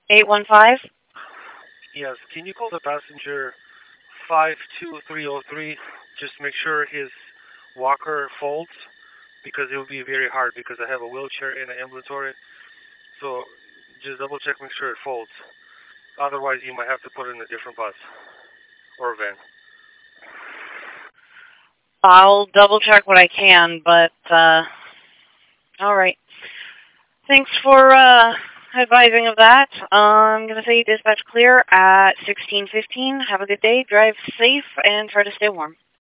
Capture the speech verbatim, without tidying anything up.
eight one five? Yes, can you call the passenger five two three zero three? Just make sure his walker folds because it will be very hard because I have a wheelchair and an ambulatory. So just double check, make sure it folds. Otherwise, you might have to put it in a different bus or van. I'll double check what I can, but, uh, alright. Thanks for, uh, advising of that. Uh, I'm gonna say dispatch clear at sixteen fifteen. Have a good day, drive safe, and try to stay warm.